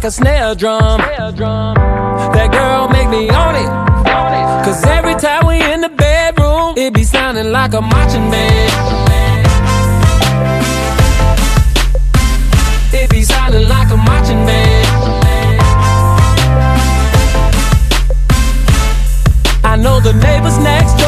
a snare drum. That girl make me own it. Cause every time we in the bedroom, it be sounding like a marching band. It be sounding like a marching band. I know the neighbors next door